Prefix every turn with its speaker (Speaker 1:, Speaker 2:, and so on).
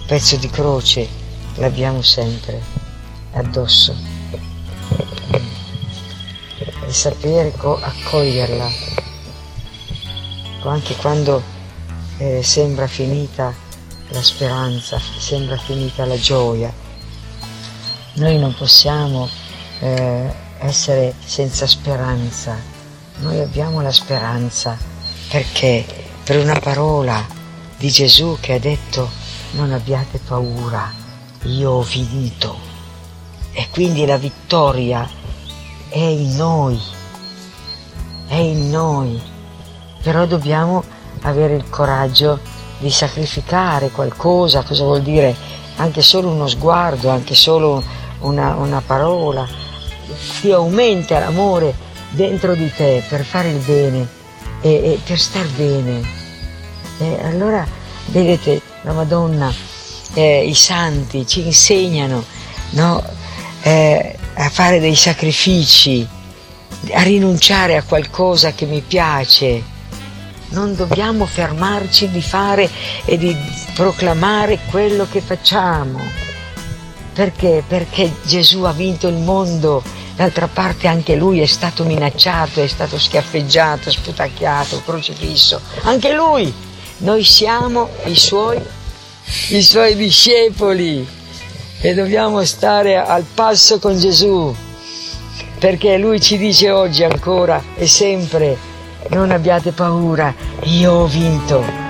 Speaker 1: pezzo di croce l'abbiamo sempre addosso, e sapere accoglierla anche quando sembra finita la speranza, sembra finita la gioia. Noi non possiamo essere senza speranza, noi abbiamo la speranza perché per una parola di Gesù che ha detto: non abbiate paura, io ho vinto. E quindi la vittoria è in noi, però dobbiamo avere il coraggio di sacrificare qualcosa. Cosa vuol dire? Anche solo uno sguardo, anche solo una parola, ti aumenta l'amore dentro di te per fare il bene e per star bene. E allora, vedete, la Madonna, i santi ci insegnano, no? A fare dei sacrifici, a rinunciare a qualcosa che mi piace. Non dobbiamo fermarci di fare e di proclamare quello che facciamo. Perché? Perché Gesù ha vinto il mondo. D'altra parte anche Lui è stato minacciato, è stato schiaffeggiato, sputacchiato, crocifisso. Anche Lui. Noi siamo i Suoi discepoli e dobbiamo stare al passo con Gesù, perché Lui ci dice oggi ancora e sempre: non abbiate paura, io ho vinto.